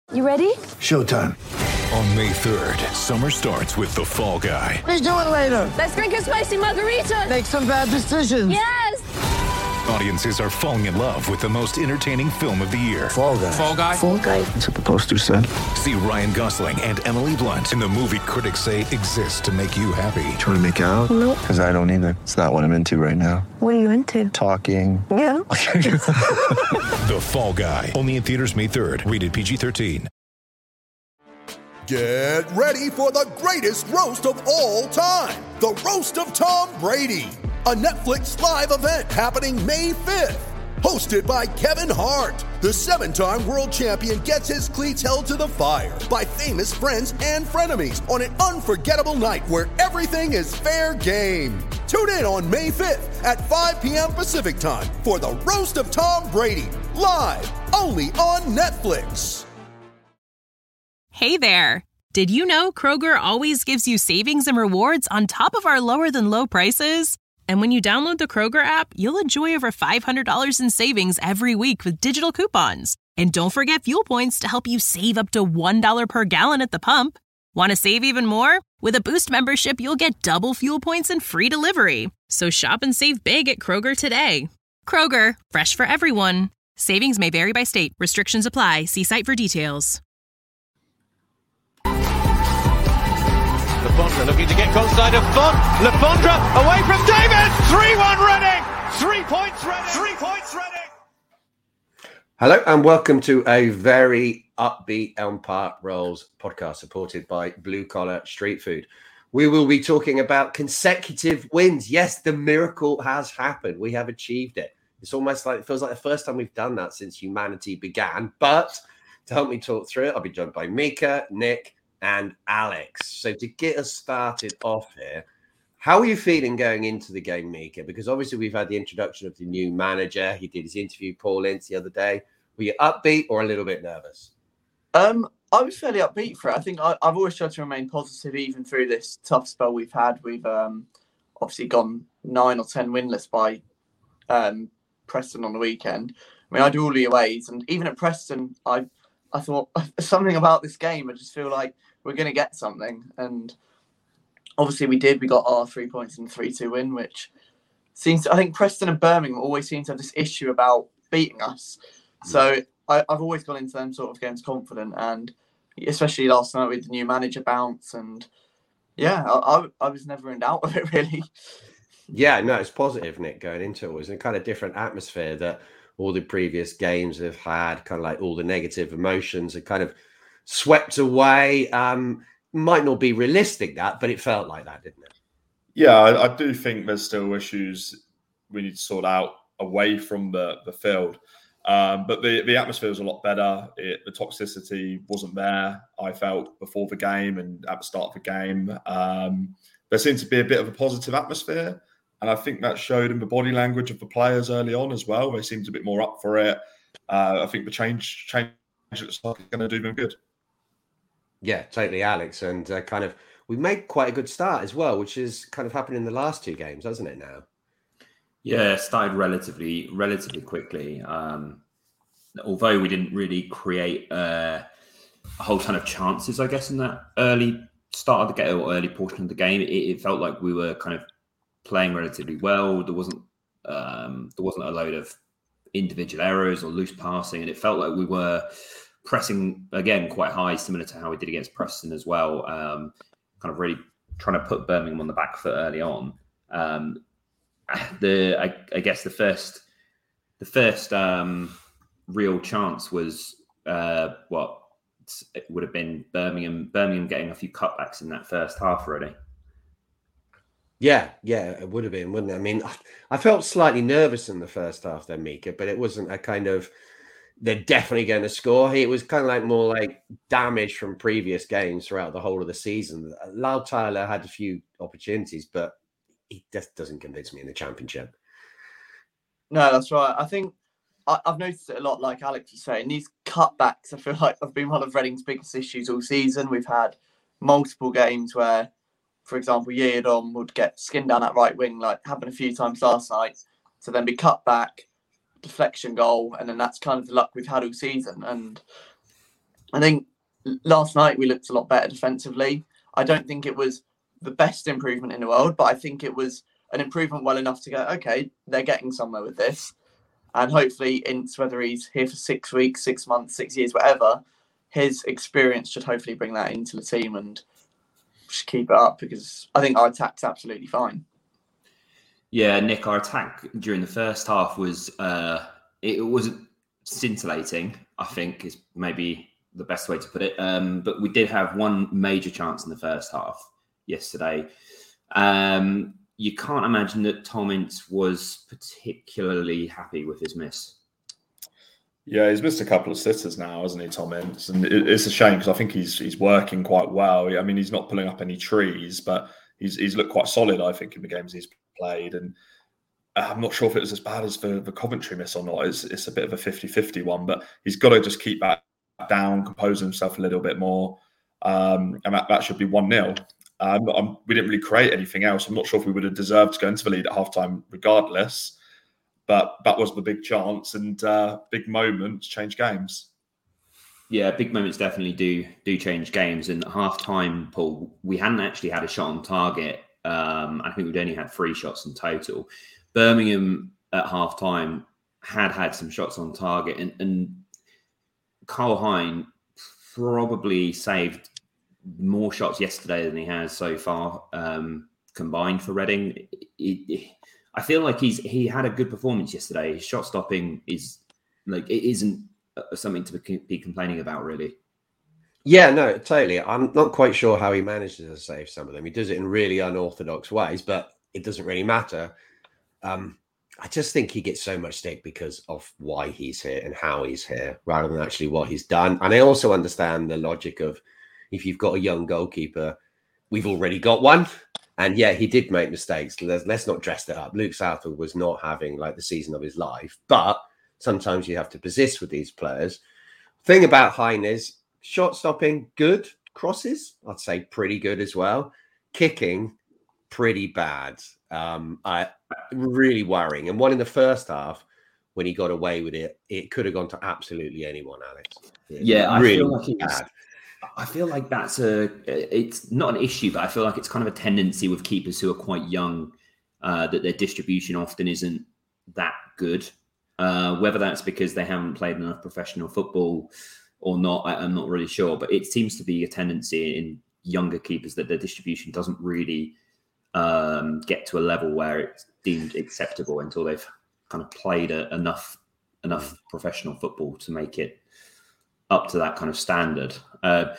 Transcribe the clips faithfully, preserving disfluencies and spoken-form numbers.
You ready? Showtime. On May third, summer starts with The Fall Guy. Let's do it later. Let's drink a spicy margarita. Make some bad decisions. Yes! Audiences are falling in love with the most entertaining film of the year. Fall Guy. Fall Guy? Fall Guy. That's what the poster said. See Ryan Gosling and Emily Blunt in the movie critics say exists to make you happy. Trying to make it out? Nope. Because I don't either. It's not what I'm into right now. What are you into? Talking. Yeah. The Fall Guy. Only in theaters May third. Rated P G thirteen. Get ready for the greatest roast of all time. The Roast of Tom Brady. A Netflix live event happening May fifth. Hosted by Kevin Hart. The seven-time world champion gets his cleats held to the fire by famous friends and frenemies on an unforgettable night where everything is fair game. Tune in on May fifth at five p.m. Pacific time for the Roast of Tom Brady. Live only on Netflix. Hey there! Did you know Kroger always gives you savings and rewards on top of our lower-than-low prices? And when you download the Kroger app, you'll enjoy over five hundred dollars in savings every week with digital coupons. And don't forget fuel points to help you save up to one dollar per gallon at the pump. Want to save even more? With a Boost membership, you'll get double fuel points and free delivery. So shop and save big at Kroger today. Kroger, fresh for everyone. Savings may vary by state. Restrictions apply. See site for details. Le Fondre looking to get close side of Font. Le Fondre away from Davis. three one Reading. Three points Reading. Three points Reading. Hello and welcome to a very upbeat Elm Park Rolls podcast supported by Blue Collar Street Food. We will be talking about consecutive wins. Yes, the miracle has happened. We have achieved it. It's almost like, it feels like the first time we've done that since humanity began. But to help me talk through it, I'll be joined by Mika, Nick, and Alex. So to get us started off here, how are you feeling going into the game, Mika? Because obviously we've had the introduction of the new manager. He did his interview, Paul Ince, the other day. Were you upbeat or a little bit nervous? Um, I was fairly upbeat for it. I think I, I've always tried to remain positive even through this tough spell we've had. We've um, obviously gone nine or ten winless by um, Preston on the weekend. I mean, I do all the aways, and even at Preston, I I thought something about this game. I just feel like we're going to get something. And obviously we did. We got our three points in the three two win, which seems to, I think Preston and Birmingham always seem to have this issue about beating us. So I, I've always gone into them sort of games confident, and especially last night with the new manager bounce. And yeah, I, I, I was never in doubt of it, really. Yeah, no, it's positive, Nick, going into it. It was a kind of different atmosphere that all the previous games have had, kind of like all the negative emotions are kind of swept away. Um, might not be realistic, that, but it felt like that, didn't it? Yeah, I, I do think there's still issues we need to sort out away from the, the field. Um, but the, the atmosphere was a lot better. It, the toxicity wasn't there, I felt, before the game and at the start of the game. Um, there seemed to be a bit of a positive atmosphere. And I think that showed in the body language of the players early on as well. They seemed a bit more up for it. Uh, I think the change change looks like it's going to do them good. Yeah, totally, Alex. And uh, kind of, we made quite a good start as well, which is kind of happened in the last two games, hasn't it now? Yeah, it started relatively, relatively quickly. Um, although we didn't really create uh, a whole ton of chances, I guess, in that early start of the game or early portion of the game, it, it felt like we were kind of playing relatively well. There wasn't um, there wasn't a load of individual errors or loose passing, and it felt like we were pressing again quite high, similar to how we did against Preston as well. Um, kind of really trying to put Birmingham on the back foot early on. Um, the I, I guess the first the first um, real chance was uh, what it would have been Birmingham Birmingham getting a few cutbacks in that first half already. Yeah, yeah, it would have been, wouldn't it? I mean, I felt slightly nervous in the first half there, Mika, but it wasn't a kind of, they're definitely going to score. It was kind of like more like damage from previous games throughout the whole of the season. Lau Tyler had a few opportunities, but he just doesn't convince me in the Championship. No, that's right. I think I, I've noticed it a lot, like Alex was saying. These cutbacks, I feel like, have been one of Reading's biggest issues all season. We've had multiple games where, for example, Yeadon would get skinned down that right wing, like happened a few times last night, to then be cut back, deflection goal, and then that's kind of the luck we've had all season. And I think last night we looked a lot better defensively. I don't think it was the best improvement in the world, but I think it was an improvement well enough to go, okay, they're getting somewhere with this. And hopefully, Ince, whether he's here for six weeks, six months, six years, whatever, his experience should hopefully bring that into the team and just keep it up, because I think our attack's absolutely fine. Yeah, Nick, our attack during the first half was uh, it was scintillating, I think is maybe the best way to put it. Um, but we did have one major chance in the first half yesterday. Um, you can't imagine that Tom Ince was particularly happy with his miss. Yeah, he's missed a couple of sitters now, hasn't he, Tom Ince? And it, it's a shame because I think he's he's working quite well. I mean, he's not pulling up any trees, but he's he's looked quite solid, I think, in the games he's played. And I'm not sure if it was as bad as the, the Coventry miss or not. It's it's a bit of a fifty-fifty one, but he's got to just keep that down, compose himself a little bit more. Um, and that, that should be one nil. Um, I'm, we didn't really create anything else. I'm not sure if we would have deserved to go into the lead at halftime regardless. But that was the big chance, and uh, big moments change games. Yeah, big moments definitely do do change games. And at half time, Paul, we hadn't actually had a shot on target. Um, I think we'd only had three shots in total. Birmingham at half time had had some shots on target, and, and Karl Hein probably saved more shots yesterday than he has so far um, combined for Reading. It, it, I feel like he's he had a good performance yesterday. His shot stopping is like it isn't something to be complaining about, really. Yeah, no, totally. I'm not quite sure how he manages to save some of them. He does it in really unorthodox ways, but it doesn't really matter. Um, I just think he gets so much stick because of why he's here and how he's here, rather than actually what he's done. And I also understand the logic of if you've got a young goalkeeper, we've already got one. And yeah, he did make mistakes. Let's not dress that up. Luke Southwood was not having like the season of his life, but sometimes you have to persist with these players. Thing about Hein is shot stopping, good. Crosses, I'd say pretty good as well. Kicking, pretty bad. Um, I really worrying. And one in the first half, when he got away with it, it could have gone to absolutely anyone, Alex. It yeah, I really feel like it bad. was, I feel like that's a, it's not an issue, but I feel like it's kind of a tendency with keepers who are quite young, uh, that their distribution often isn't that good. Uh, whether that's because they haven't played enough professional football or not, I, I'm not really sure. But it seems to be a tendency in younger keepers that their distribution doesn't really um, get to a level where it's deemed acceptable until they've kind of played a, enough enough professional football to make it up to that kind of standard. Uh,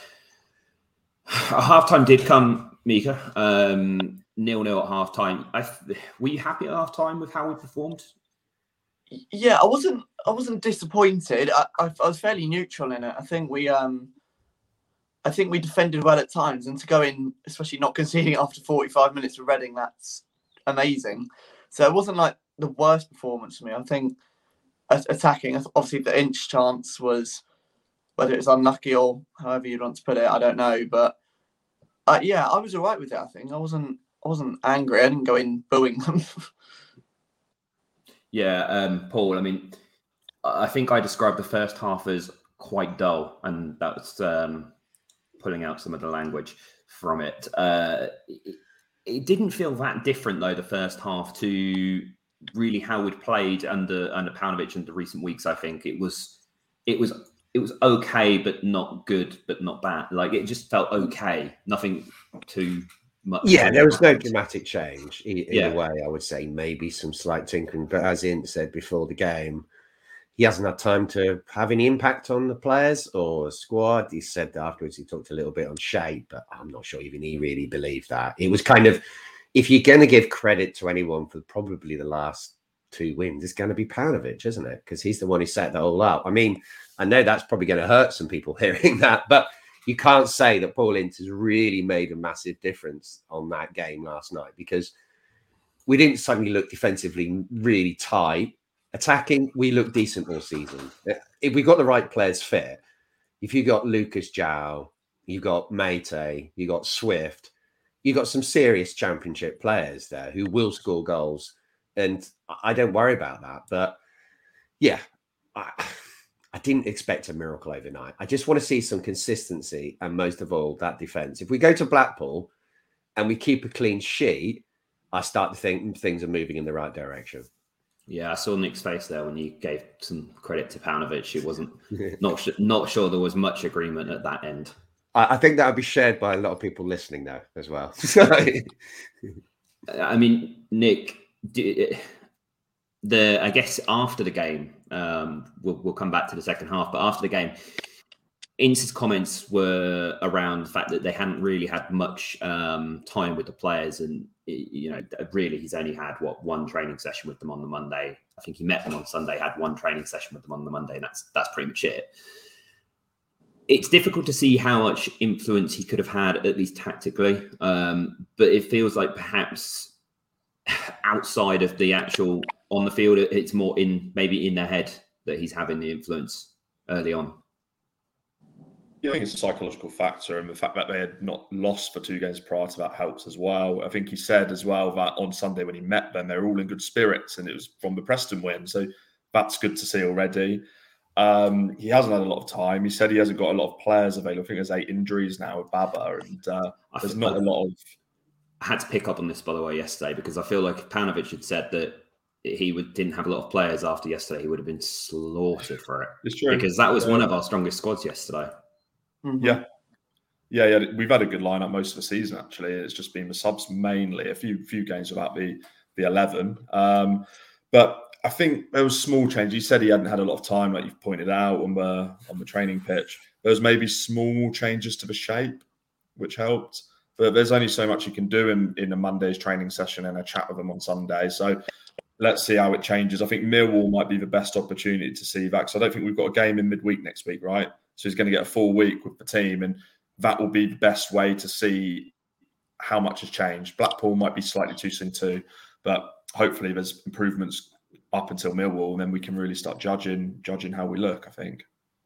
halftime did come, Mika. Um, nil-nil at halftime. I, were you happy at halftime with how we performed? Yeah, I wasn't. I wasn't disappointed. I, I, I was fairly neutral in it. I think we, um, I think we defended well at times, and to go in, especially not conceding after forty-five minutes for Reading, that's amazing. So it wasn't like the worst performance for me. I think attacking, obviously, the Ince chance was, whether it's unlucky or however you want to put it, I don't know. But uh, yeah, I was all right with it. I think I wasn't. I wasn't angry. I didn't go in booing them. Yeah, um, Paul, I mean, I think I described the first half as quite dull, and that's um, pulling out some of the language from it. Uh, it. It didn't feel that different, though, the first half to really how we'd played under under Paunovic in the recent weeks. I think it was it was it was okay, but not good, but not bad. Like it just felt okay, nothing too much. Yeah, there was no dramatic change. In, in Yeah. a way, I would say maybe some slight tinkering, but as Ince said before the game, he hasn't had time to have any impact on the players or the squad. He said that afterwards he talked a little bit on shape, but I'm not sure even he really believed that. It was kind of, if you're going to give credit to anyone for probably the last two wins, it's going to be Paunovic, isn't it? Because he's the one who set that all up. I mean, I know that's probably going to hurt some people hearing that, but you can't say that Paul Ince has really made a massive difference on that game last night, because we didn't suddenly look defensively really tight. Attacking, we looked decent all season. If we got the right players fit, if you got Lucas João, you got Meite, you got Swift, you got some serious championship players there who will score goals. And I don't worry about that. But yeah, I, I didn't expect a miracle overnight. I just want to see some consistency, and most of all, that defence. If we go to Blackpool and we keep a clean sheet, I start to think things are moving in the right direction. Yeah, I saw Nick's face there when you gave some credit to Paunovic. It wasn't not not sure there was much agreement at that end. I, I think that would be shared by a lot of people listening now as well. I mean, Nick, the I guess after the game, um, we'll, we'll come back to the second half, but after the game, Ince's comments were around the fact that they hadn't really had much um, time with the players, and you know, really, he's only had what one training session with them on the Monday. I think he met them on Sunday, had one training session with them on the Monday, and that's that's pretty much it. It's difficult to see how much influence he could have had, at least tactically, um, but it feels like perhaps outside of the actual on the field, it's more in maybe in their head that he's having the influence early on. Yeah, I think it's a psychological factor, and the fact that they had not lost for two games prior to that helps as well. I think he said as well that on Sunday when he met them, they were all in good spirits, and it was from the Preston win. So that's good to see already. Um, he hasn't had a lot of time. He said he hasn't got a lot of players available. I think there's eight injuries now with Baba, and uh, there's not a lot of... I had to pick up on this, by the way, yesterday, because I feel like if Paunovic had said that he would, didn't have a lot of players after yesterday, he would have been slaughtered for it. It's true. Because that was one of our strongest squads yesterday. Mm-hmm. Yeah. yeah, yeah, we've had a good lineup most of the season. Actually, it's just been the subs mainly. A few few games without the the eleven, um, but I think there was small change. He said he hadn't had a lot of time, like you've pointed out on the on the training pitch. There was maybe small changes to the shape, which helped. But there's only so much you can do in in a Monday's training session and a chat with them on Sunday. So let's see how it changes. I think Millwall might be the best opportunity to see that, because I don't think we've got a game in midweek next week, right? So he's going to get a full week with the team, and that will be the best way to see how much has changed. Blackpool might be slightly too soon too, but hopefully there's improvements up until Millwall, and then we can really start judging judging how we look, I think.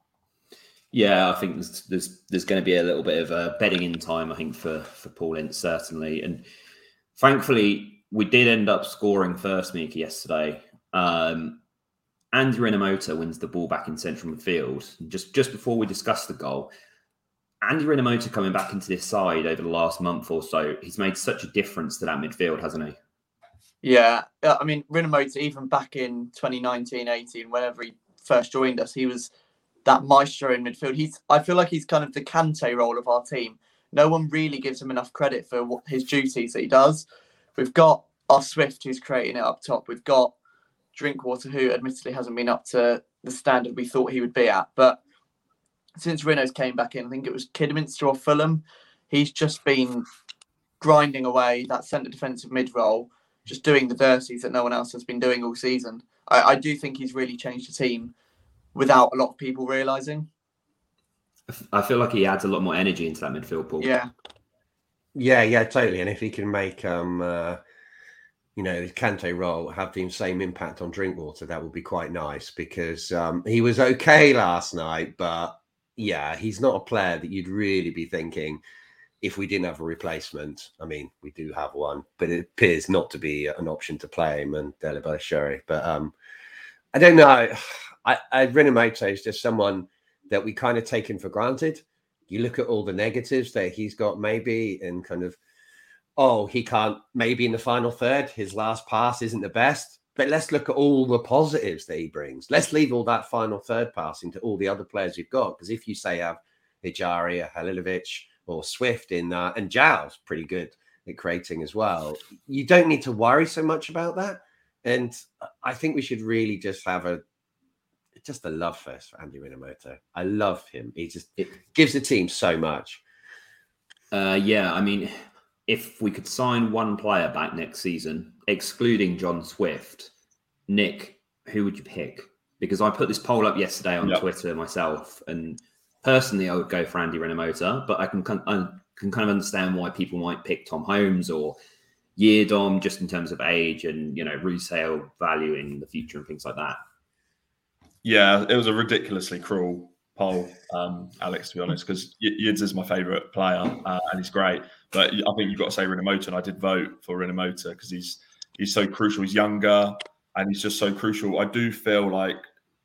Yeah, I think there's there's, there's going to be a little bit of a bedding in time, I think, for, for Paul Ince, certainly. And thankfully, we did end up scoring first, Mika, yesterday. Um, Andy Rinomhota wins the ball back in central midfield. Just just before we discuss the goal, Andy Rinomhota coming back into this side over the last month or so, he's made such a difference to that midfield, hasn't he? Yeah, I mean, Rinomhota, even back in twenty nineteen eighteen, whenever he first joined us, he was that maestro in midfield. He's, I feel like he's kind of the Kante role of our team. No one really gives him enough credit for what his duties that he does. We've got our Swift who's creating it up top. We've got Drinkwater, who admittedly hasn't been up to the standard we thought he would be at. But since Rino's came back in, I think it was Kidderminster or Fulham, he's just been grinding away that centre defensive mid role, just doing the dirties that no one else has been doing all season. I, I do think he's really changed the team without a lot of people realising. I feel like he adds a lot more energy into that midfield, Paul. Yeah. Yeah, yeah, totally. And if he can make, um, uh, you know, his Kante role have the same impact on Drinkwater, that would be quite nice, because um, he was okay last night, but yeah, he's not a player that you'd really be thinking if we didn't have a replacement. I mean, we do have one, but it appears not to be an option to play him and Dele Bashiru. But um, I don't know. I, I Rinomhota is just someone that we kind of taken for granted. You look at all the negatives that he's got, maybe, and kind of, oh, he can't, maybe in the final third, his last pass isn't the best. But let's look at all the positives that he brings. Let's leave all that final third passing to all the other players you've got. Because if you say have Ejaria, Halilovic, or Swift in that, and Zhao's pretty good at creating as well, you don't need to worry so much about that. And I think we should really just have a just a love fest for Andy Rinomhota. I love him. He just it gives the team so much. Uh, yeah, I mean, if we could sign one player back next season, excluding John Swift, Nick, who would you pick? Because I put this poll up yesterday on yep. Twitter myself, and personally, I would go for Andy Rinomhota, but I can I can kind of understand why people might pick Tom Holmes or Yeardom, just in terms of age and, you know, resale value in the future and things like that. Yeah, it was a ridiculously cruel poll, um, Alex, to be honest, because Yids is my favourite player uh, and he's great. But I think you've got to say Rinomhota, and I did vote for Rinomhota because he's he's so crucial. He's younger and he's just so crucial. I do feel like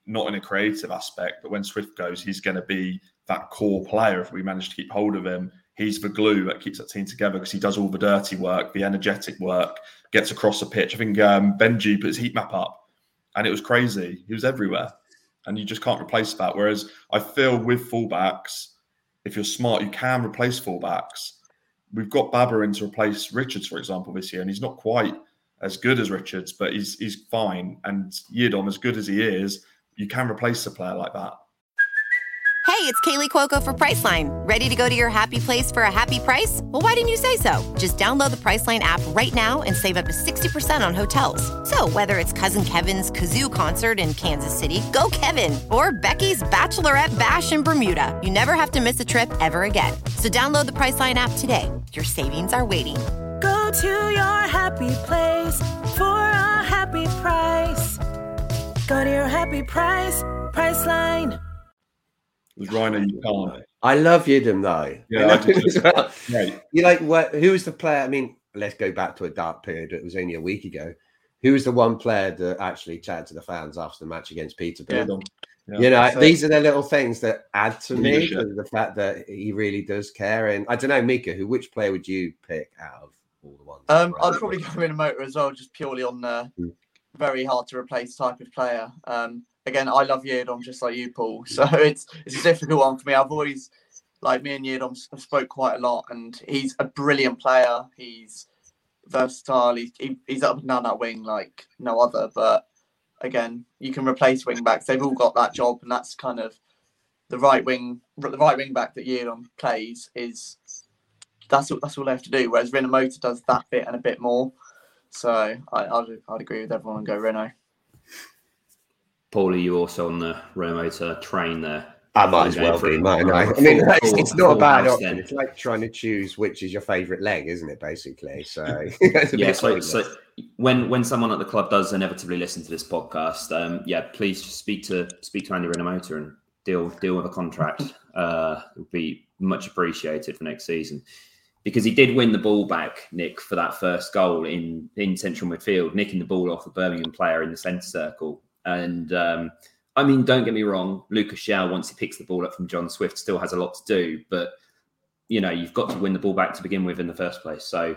not in a creative aspect, but when Swift goes, he's going to be that core player. If we manage to keep hold of him, he's the glue that keeps that team together because he does all the dirty work, the energetic work, gets across the pitch. I think um, Benji put his heat map up and it was crazy. He was everywhere and you just can't replace that. Whereas I feel with fullbacks, if you're smart, you can replace fullbacks. We've got Baba in to replace Richards, for example, this year, and he's not quite as good as Richards, but he's he's fine. And Yiadom, as good as he is, you can replace a player like that. Hey, it's Kaylee Cuoco for Priceline. Ready to go to your happy place for a happy price? Well, why didn't you say so? Just download the Priceline app right now and save up to sixty percent on hotels. So whether it's Cousin Kevin's Kazoo Concert in Kansas City, go Kevin, or Becky's Bachelorette Bash in Bermuda, you never have to miss a trip ever again. So download the Priceline app today. Your savings are waiting. Go to your happy place for a happy price. Go to your happy price, Priceline. With Rhino, you can't. I love Yiadom though. Yeah, I do as well. Right. You like what? Who was the player? I mean, let's go back to a dark period. It was only a week ago. Who was the one player that actually chatted to the fans after the match against Peterborough? Yeah. Yeah. You know, so, these are the little things that add to me the, the fact that he really does care. And I don't know, Mika, who which player would you pick out of all the ones? Um, I'd probably go in a motor as well, just purely on the mm. very hard to replace type of player. Um, Again, I love Yiadom just like you, Paul. So it's it's a difficult one for me. I've always, like me and Yiadom, spoke quite a lot, and he's a brilliant player. He's versatile. He, he, he's up and down that wing like no other. But again, you can replace wing backs. They've all got that job, and that's kind of the right wing. The right wing back that Yiadom plays is that's that's all they have to do. Whereas Rinomhota does that bit and a bit more. So I, I'd I'd agree with everyone and go Reno. Paul, are you also on the Rinomhota train there? I might as well be, mightn't I? I mean, it's, it's not a bad option. It's like trying to choose which is your favourite leg, isn't it, basically? So, yeah, so, so when when someone at the club does inevitably listen to this podcast, um, yeah, please just speak to speak to Andy Rinomhota and deal deal with a contract. Uh, it would be much appreciated for next season. Because he did win the ball back, Nick, for that first goal in, in central midfield, nicking the ball off a Birmingham player in the centre circle. And, um, I mean, don't get me wrong, Lucas Schell, once he picks the ball up from John Swift, still has a lot to do. But, you know, you've got to win the ball back to begin with in the first place. So,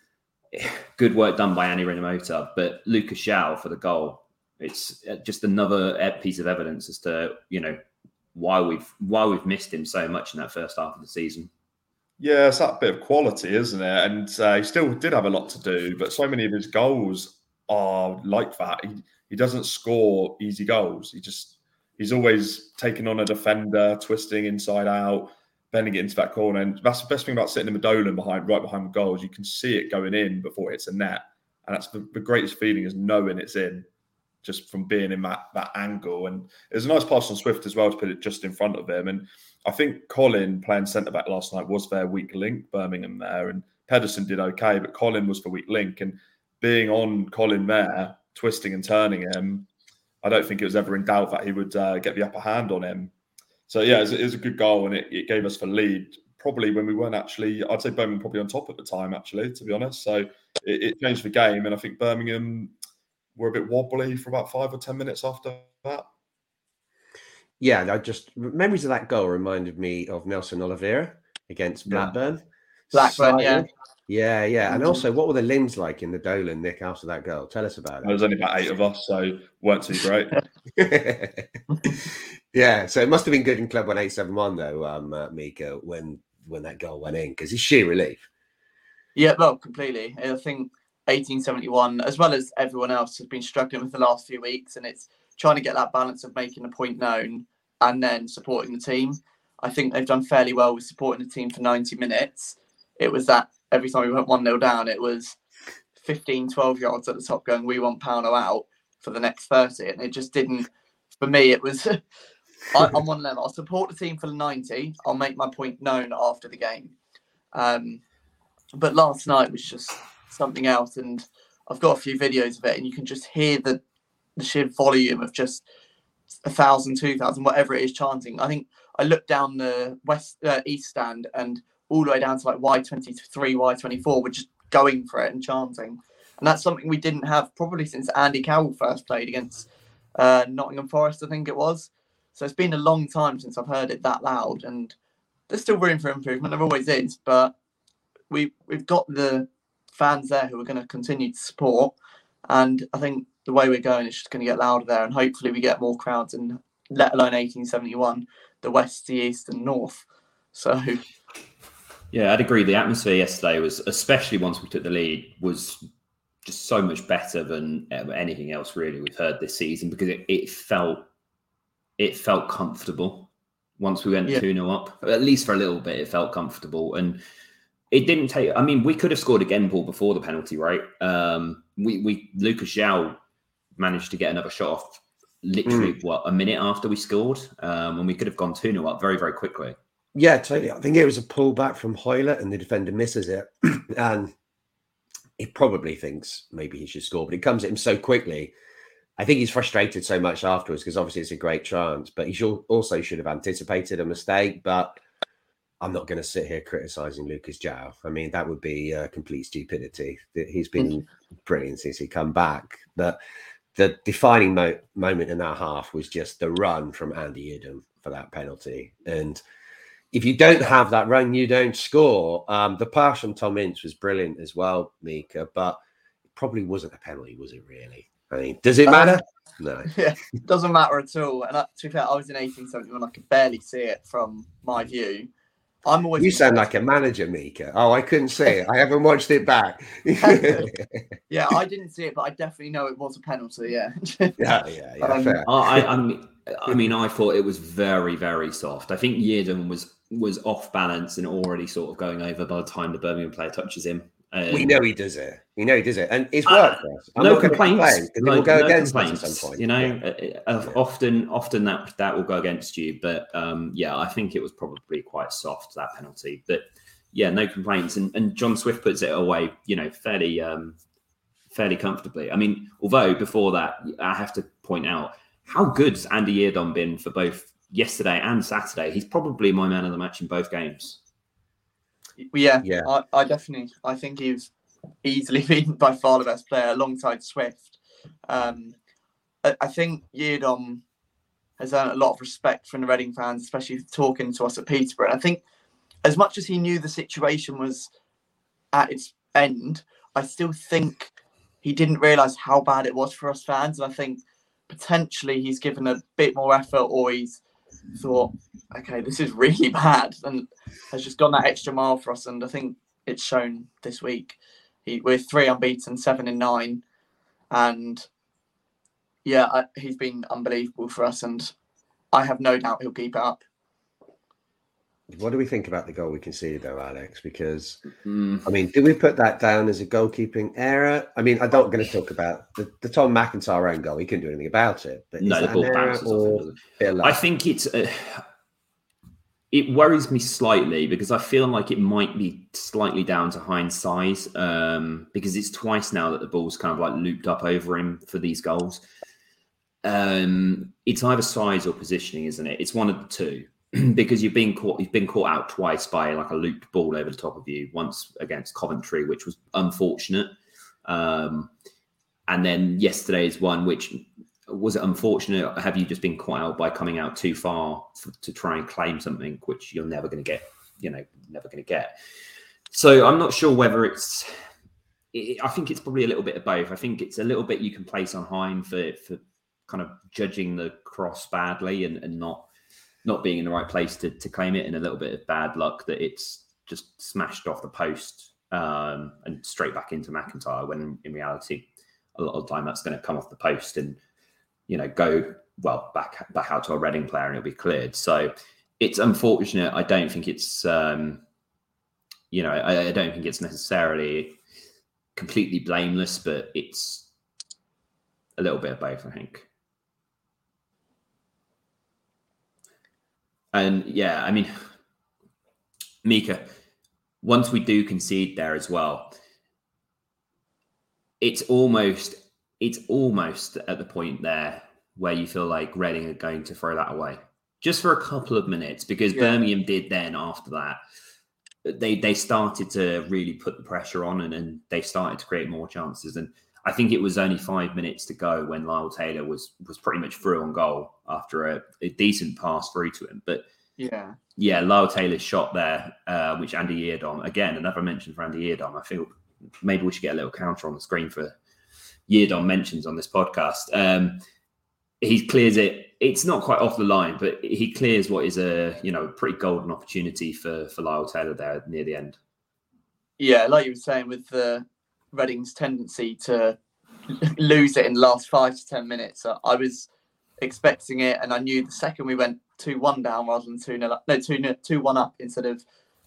good work done by Andy Rinomhota. But Lucas Schell for the goal, it's just another piece of evidence as to, you know, why we've why we've missed him so much in that first half of the season. Yeah, it's that bit of quality, isn't it? And uh, he still did have a lot to do, but so many of his goals are like that. He, he doesn't score easy goals. He just, he's always taking on a defender, twisting inside out, bending it into that corner. And that's the best thing about sitting in the Dolan behind, right behind the goals. You can see it going in before it hits a net. And that's the, the greatest feeling is knowing it's in, just from being in that, that angle. And it was a nice pass on Swift as well to put it just in front of him. And I think Colin playing centre-back last night was their weak link, Birmingham there. And Pedersen did okay, but Colin was the weak link. And being on Colin there, twisting and turning him, I don't think it was ever in doubt that he would uh, get the upper hand on him. So, yeah, it was, it was a good goal, and it, it gave us the lead, probably when we weren't actually, I'd say Birmingham probably on top at the time, actually, to be honest. So it, it changed the game, and I think Birmingham were a bit wobbly for about five or ten minutes after that. Yeah, I just, memories of that goal reminded me of Nelson Oliveira against Blackburn. Yeah. Blackburn, so, yeah. Yeah, yeah. And also, what were the limbs like in the Dolan, Nick, after that goal? Tell us about it. There was only about eight of us, so weren't too great. Yeah, so it must have been good in Club one eight seven one, though, um, uh, Mika, when, when that goal went in, because it's sheer relief. Yeah, well, completely. I think eighteen seventy-one, as well as everyone else, has been struggling with the last few weeks, and it's trying to get that balance of making a point known and then supporting the team. I think they've done fairly well with supporting the team for ninety minutes. It was that every time we went one nil down, it was fifteen, twelve yards at the top going, we want Pauno out for the next thirty. And it just didn't, for me, it was, I, I'm one of them. I'll support the team for the ninety. I'll make my point known after the game. Um, but last night was just something else. And I've got a few videos of it, and you can just hear the, the sheer volume of just a thousand, two thousand, whatever it is, chanting. I think I looked down the west uh, east stand, and all the way down to like Y twenty-three, Y twenty-four, were just going for it and chanting. And that's something we didn't have probably since Andy Cowell first played against uh, Nottingham Forest, I think it was. So it's been a long time since I've heard it that loud, and there's still room for improvement. There always is, but we we've got the fans there who are going to continue to support, and I think the way we're going, it's just going to get louder there, and hopefully we get more crowds, and let alone eighteen seventy-one, the west, the east, and north. So. Yeah, I'd agree. The atmosphere yesterday was, especially once we took the lead, was just so much better than anything else really we've heard this season, because it, it felt it felt comfortable once we went yeah. two nil up. At least for a little bit, it felt comfortable. And it didn't take... I mean, we could have scored again, Paul, before the penalty, right? Um, we, we Lucas João managed to get another shot off literally, mm. what, a minute after we scored? Um, and we could have gone two nil up very, very quickly. Yeah, totally. I think it was a pullback from Hoylett and the defender misses it. And he probably thinks maybe he should score, but it comes at him so quickly. I think he's frustrated so much afterwards because obviously it's a great chance, but he should, also should have anticipated a mistake. But I'm not going to sit here criticising Lucas João. I mean, that would be uh, complete stupidity. He's been brilliant since he come back. But the defining mo- moment in that half was just the run from Andy Idem for that penalty. And if you don't have that run, you don't score. Um, the pass from Tom Ince was brilliant as well, Mika, but it probably wasn't a penalty, was it really? I mean, does it matter? Um, no. Yeah, it doesn't matter at all. And uh, to be fair, I was in eighteen seventy-one. I could barely see it from my view. I'm always. You sound like a manager, Mika. Oh, I couldn't see it. I haven't watched it back. Yeah, I didn't see it, but I definitely know it was a penalty. Yeah. yeah, yeah, yeah. Um, fair. I, I mean, I mean, I thought it was very, very soft. I think Yedem was was off balance and already sort of going over by the time the Birmingham player touches him. Um, we know he does it. We know he does it, and it's worked for us. I'm no not complaints. It no, will go no against complaints. us at some point. You know, yeah. uh, uh, often, often that that will go against you. But um, yeah, I think it was probably quite soft, that penalty. But yeah, no complaints. And and John Swift puts it away, you know, fairly um, fairly comfortably. I mean, although before that, I have to point out how good's Andy Irdon been for both yesterday and Saturday. He's probably my man of the match in both games. Yeah, yeah. I, I definitely, I think he's easily been by far the best player alongside Swift. Um, I, I think Yedom has earned a lot of respect from the Reading fans, especially talking to us at Peterborough. And I think as much as he knew the situation was at its end, I still think he didn't realise how bad it was for us fans. And I think potentially he's given a bit more effort, or he's thought, okay, this is really bad, and has just gone that extra mile for us. And I think it's shown this week. He, we're three unbeaten, seven in nine. And yeah, I, he's been unbelievable for us. And I have no doubt he'll keep it up. What do we think about the goal we conceded, though, Alex? Because, mm. I mean, do we put that down as a goalkeeping error? I mean, I'm not going to talk about the, the Tom McIntyre own goal. He couldn't do anything about it. But no, the ball bounces off it. I think it's... Uh, it worries me slightly because I feel like it might be slightly down to Heinz' size, um, because it's twice now that the ball's kind of like looped up over him for these goals. Um, it's either size or positioning, isn't it? It's one of the two. Because you've been caught, you've been caught out twice by like a looped ball over the top of you. Once against Coventry, which was unfortunate, um, and then yesterday's one, which was it unfortunate? Have you just been caught out by coming out too far for, to try and claim something which you're never going to get? You know, never going to get. So I'm not sure whether it's. It, I think it's probably a little bit of both. I think it's a little bit you can place on Hein for for kind of judging the cross badly and, and not. not being in the right place to, to claim it, and a little bit of bad luck that it's just smashed off the post um, and straight back into McIntyre, when in reality, a lot of the time that's going to come off the post and, you know, go, well, back back out to a Reading player and it'll be cleared. So it's unfortunate. I don't think it's, um, you know, I, I don't think it's necessarily completely blameless, but it's a little bit of both, I think. And yeah, I mean, Mika, once we do concede there as well, it's almost it's almost at the point there where you feel like Reading are going to throw that away just for a couple of minutes, because yeah. Birmingham did then after that. They they started to really put the pressure on, and, and they started to create more chances. And I think it was only five minutes to go when Lyle Taylor was was pretty much through on goal after a, a decent pass through to him. But yeah, yeah, Lyle Taylor's shot there, uh, which Andy Yeardom, again, another mention for Andy Yeardom. I feel maybe we should get a little counter on the screen for Yeardom mentions on this podcast. Um, he clears it. It's not quite off the line, but he clears what is a you know pretty golden opportunity for for Lyle Taylor there near the end. Yeah, like you were saying, with the Reading's tendency to lose it in the last five to ten minutes, I was expecting it, and I knew the second we went two one down rather than two nil up, no two one up instead of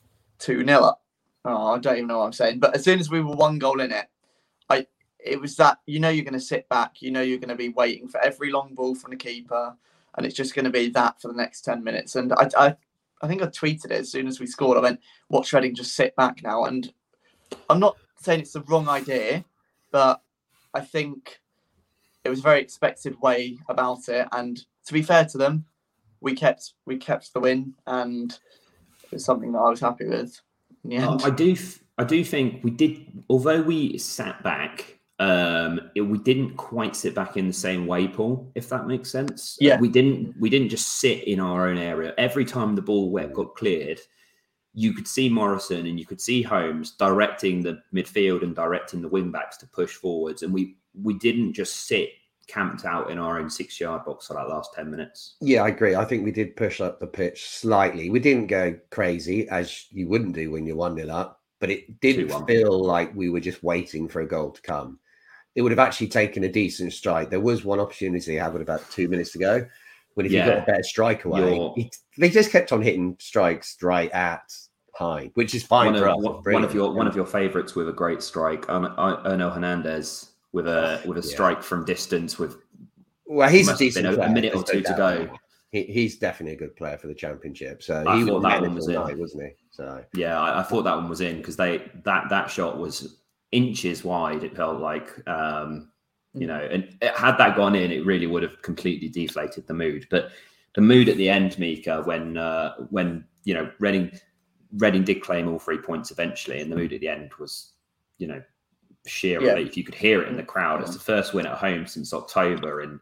two nil up. Oh, I don't even know what I'm saying. But as soon as we were one goal in it, I it was that you know you're going to sit back, you know you're going to be waiting for every long ball from the keeper, and it's just going to be that for the next ten minutes. And I, I, I think I tweeted it as soon as we scored. I went, "Watch Reading just sit back now." And I'm not saying it's the wrong idea, but I think it was a very expected way about it. And to be fair to them, we kept we kept the win, and it was something that I was happy with in the end. I do, I do think we did. Although we sat back, um, it, we didn't quite sit back in the same way, Paul. If that makes sense. Yeah, we didn't. We didn't just sit in our own area. Every time the ball got cleared, you could see Morrison and you could see Holmes directing the midfield and directing the wing backs to push forwards, and we we didn't just sit camped out in our own six yard box for that last ten minutes. Yeah, I agree. I think we did push up the pitch slightly. We didn't go crazy, as you wouldn't do when you're one nil up, but it didn't feel like we were just waiting for a goal to come. It would have actually taken a decent strike. There was one opportunity I had with about two minutes to go, but if yeah. you got a better strike away, he, they just kept on hitting strikes right at high, which is fine one for of, us. One, one of your one of your favourites with a great strike, Erno Hernandez with a with a strike yeah. from distance with well, he's a decent a, player, a minute or two to go. He, he's definitely a good player for the championship. So I he thought that one was in, night, wasn't he? So yeah, I, I thought that one was in because they that that shot was inches wide. It felt like. Um, You know, and it, had that gone in, it really would have completely deflated the mood. But the mood at the end, Mika, when uh, when you know Reading Reading did claim all three points eventually, and the mood at the end was, you know, sheer yeah. relief. You could hear it in the crowd. It's the first win at home since October, and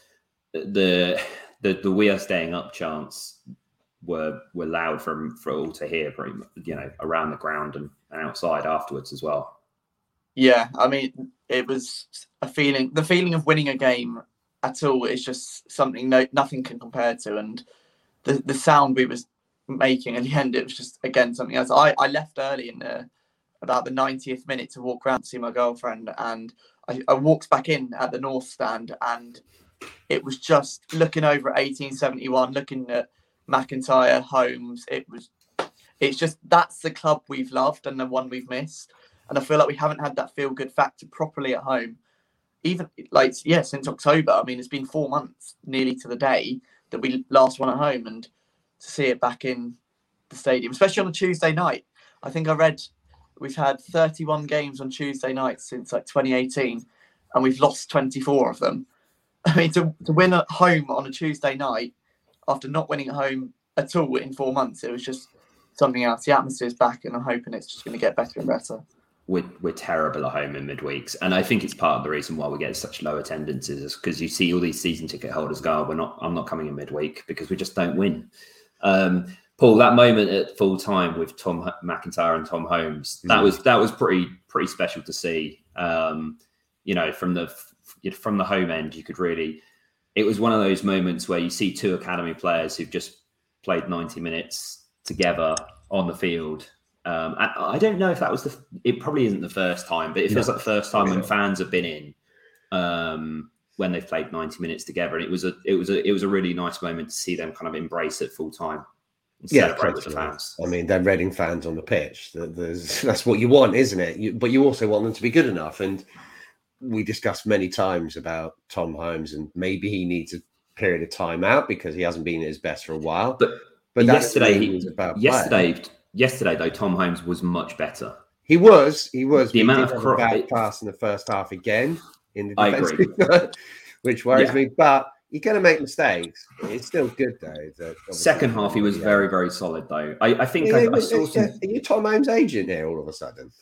the the the "we are staying up" chants were were loud from for all to hear, pretty much, you know, around the ground and, and outside afterwards as well. Yeah, I mean, it was a feeling. The feeling of winning a game at all is just something no nothing can compare to. And the the sound we was making at the end, it was just again something else. I, I left early in the about the ninetieth minute to walk around to see my girlfriend, and I, I walked back in at the North Stand, and it was just looking over at eighteen seventy-one, looking at McIntyre, Holmes. It was, it's just that's the club we've loved and the one we've missed. And I feel like we haven't had that feel-good factor properly at home. Even, like, yeah, since October. I mean, it's been four months, nearly to the day, that we last won at home. And to see it back in the stadium, especially on a Tuesday night. I think I read we've had thirty-one games on Tuesday nights since, like, twenty eighteen. And we've lost twenty-four of them. I mean, to, to win at home on a Tuesday night, after not winning at home at all in four months, it was just something else. The atmosphere's back, and I'm hoping it's just going to get better and better. We're, we're terrible at home in midweeks. And I think it's part of the reason why we get such low attendances, because you see all these season ticket holders go, we're not, I'm not coming in midweek because we just don't win. Um, Paul, that moment at full time with Tom McIntyre and Tom Holmes, that was, that was pretty, pretty special to see. Um, you know, from the, from the home end, you could really, it was one of those moments where you see two academy players who've just played ninety minutes together on the field. Um, I, I don't know if that was the. It probably isn't the first time, but it feels no. like the first time when fans have been in um, when they've played ninety minutes together, and it was a, it was a, it was a really nice moment to see them kind of embrace it full time and yeah, celebrate with the fans. I mean, they're Reading fans on the pitch. There's, that's what you want, isn't it? You, but you also want them to be good enough. And we discussed many times about Tom Holmes, and maybe he needs a period of time out because he hasn't been at his best for a while. But but yesterday, he, was about yesterday. play. Yesterday, though, Tom Holmes was much better. He was. He was. The we amount did of have cro- a bad pass in the first half again in the I defense, agree. which worries yeah. me. But You're going to make mistakes. It's still good though. Second half, he was very, very solid though. I, I think yeah, I, yeah, I saw some. Are you Tom Holmes' agent here all of a sudden?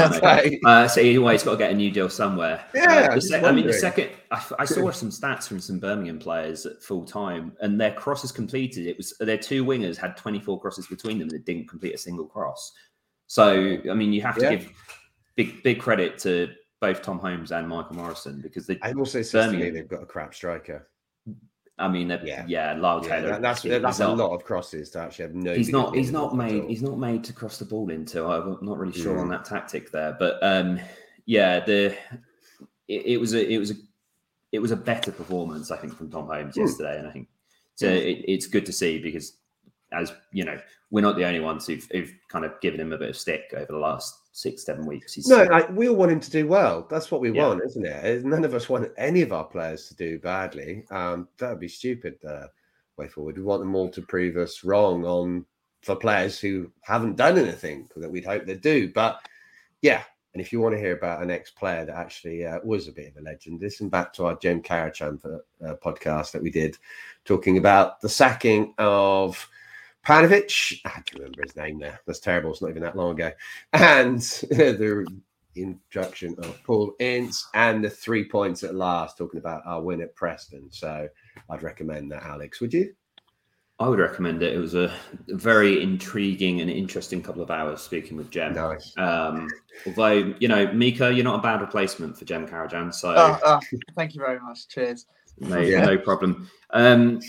uh, so anyway, he's got to get a new deal somewhere. Yeah, uh, the sec- I mean, the second I, I saw some stats from some Birmingham players at full time, and their crosses completed. It was their two wingers had twenty-four crosses between them that didn't complete a single cross. So I mean, you have to yeah. give big, big credit to both Tom Holmes and Michael Morrison because they. And also, Birmingham, they've got a crap striker. I mean, yeah, yeah, Lyle yeah, Taylor. That, that's that's a lot of crosses to actually have no. He's not. He's not made. He's not made to cross the ball into. I'm not really sure mm. on that tactic there, but um, yeah, the it, it was a it was a it was a better performance, I think, from Tom Holmes mm. yesterday, and I think so. It, it's good to see because, as you know, we're not the only ones who've, who've kind of given him a bit of stick over the last six, seven weeks. He's no, like, we all want him to do well. That's what we yeah. want, isn't it? None of us want any of our players to do badly. Um, that would be stupid uh, way forward. We want them all to prove us wrong on for players who haven't done anything that we'd hope they do. But yeah, and if you want to hear about an ex-player that actually uh, was a bit of a legend, listen back to our Jem Karachan uh, podcast that we did talking about the sacking of Panovic, I can't remember his name there. That's terrible. It's not even that long ago. And the introduction of Paul Ince and the three points at last, talking about our win at Preston. So I'd recommend that, Alex. Would you? I would recommend it. It was a very intriguing and interesting couple of hours speaking with Jem. Nice. Um, although, you know, Mika, you're not a bad replacement for Jem Karajan. So oh, oh, thank you very much. Cheers. No, yeah. no problem. Um,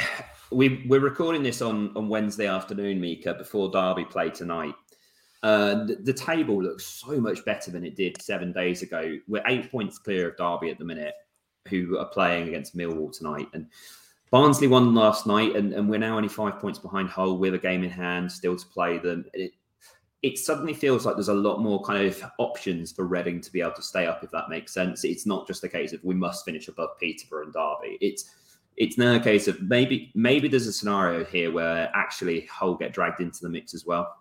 we, we're recording this on, on Wednesday afternoon, Mika, before Derby play tonight. Uh, the, the table looks so much better than it did seven days ago. We're eight points clear of Derby at the minute, who are playing against Millwall tonight. And Barnsley won last night, and, and we're now only five points behind Hull with a game in hand, still to play them. It, it suddenly feels like there's a lot more kind of options for Reading to be able to stay up, if that makes sense. It's not just a case of we must finish above Peterborough and Derby. It's it's now a case of maybe maybe there's a scenario here where actually Hull get dragged into the mix as well.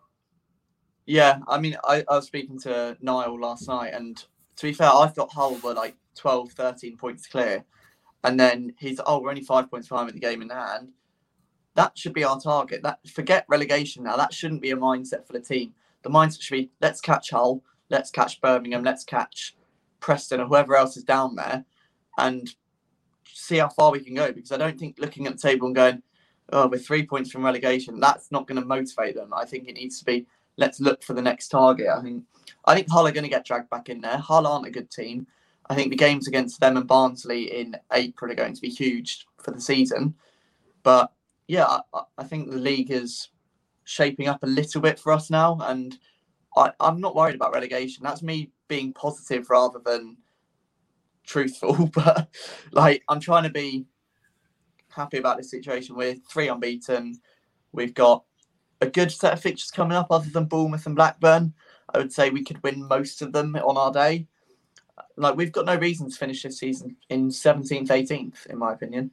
Yeah, I mean, I, I was speaking to Niall last night, and to be fair, I thought Hull were like twelve, thirteen points clear. And then he's, oh, we're only five points behind with the game in hand. That should be our target. That forget relegation now. That shouldn't be a mindset for the team. The mindset should be, let's catch Hull, let's catch Birmingham, let's catch Preston or whoever else is down there and see how far we can go. Because I don't think looking at the table and going, oh, we're three points from relegation, that's not going to motivate them. I think it needs to be, let's look for the next target. I think, I think Hull are going to get dragged back in there. Hull aren't a good team. I think the games against them and Barnsley in April are going to be huge for the season. But yeah, I, I think the league is shaping up a little bit for us now. And I, I'm not worried about relegation. That's me being positive rather than truthful. But like, I'm trying to be happy about this situation. We're three unbeaten. We've got a good set of fixtures coming up other than Bournemouth and Blackburn. I would say we could win most of them on our day. Like, we've got no reason to finish this season in seventeenth, eighteenth, in my opinion.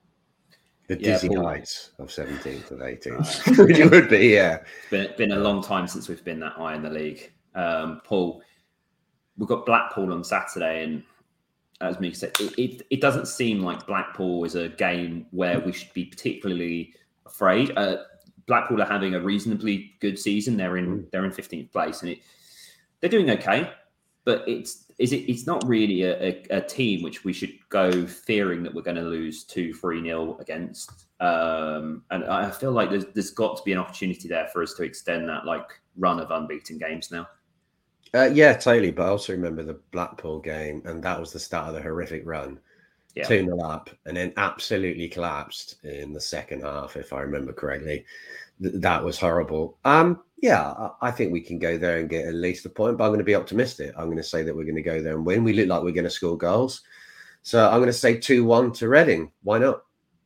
The dizzy yeah, heights of seventeenth and eighteenth. It would be, yeah. It's been, been a long time since we've been that high in the league. Um, Paul, we've got Blackpool on Saturday, and as Mika said, it, it, it doesn't seem like Blackpool is a game where we should be particularly afraid. Uh, Blackpool are having a reasonably good season. They're in they're in fifteenth place, and it, they're doing okay. But it's is it it's not really a, a, a team which we should go fearing that we're going to lose two, three nil against. Um, and I feel like there's there's got to be an opportunity there for us to extend that like run of unbeaten games now. Uh, yeah, totally. But I also remember the Blackpool game, and that was the start of the horrific run. Yeah. two nil up, and then absolutely collapsed in the second half, if I remember correctly. Th- that was horrible. Um, yeah, I think we can go there and get at least a point, but I'm going to be optimistic. I'm going to say that we're going to go there and win. We look like we're going to score goals. So I'm going to say two one to Reading. Why not?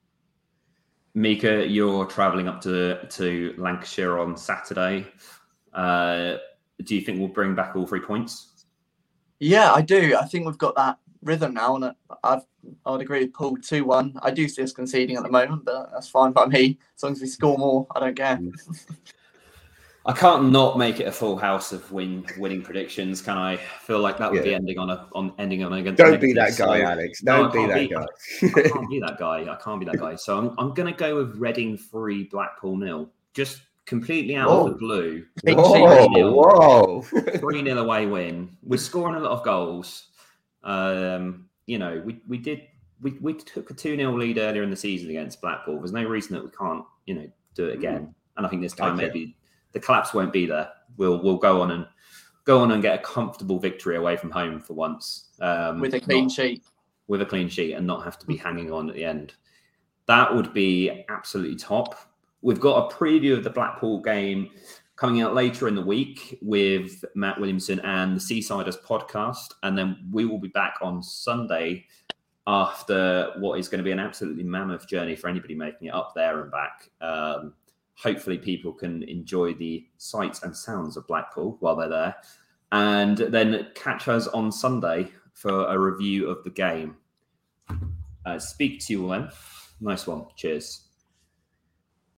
Mika, you're travelling up to, to Lancashire on Saturday. Uh, do you think we'll bring back all three points? Yeah, I do. I think we've got that rhythm now, and I've, I would agree with Paul two one. I do see us conceding at the moment, but that's fine by me. As long as we score more, I don't care. I can't not make it a full house of win winning predictions. Can I? Feel like that would yeah. be ending on a on ending on a. Don't be that guy, so, Alex. Don't no, be that be, guy. I can't be that guy. I can't be that guy. So I'm I'm going to go with Reading three, Blackpool nil. Just completely out whoa. of the blue. Whoa! Whoa! three nil away win. We're scoring a lot of goals. Um, you know, we we did we we took a two nil lead earlier in the season against Blackpool. There's no reason that we can't, you know, do it again. And I think this time okay. maybe. The collapse won't be there. We'll we'll go on and go on and get a comfortable victory away from home for once, um, with a clean not, sheet. With a clean sheet, and not have to be hanging on at the end. That would be absolutely top. We've got a preview of the Blackpool game coming out later in the week with Matt Williamson and the Seasiders podcast, and then we will be back on Sunday after what is going to be an absolutely mammoth journey for anybody making it up there and back. Um, Hopefully people can enjoy the sights and sounds of Blackpool while they're there. And then catch us on Sunday for a review of the game. Uh, speak to you all then. Nice one. Cheers.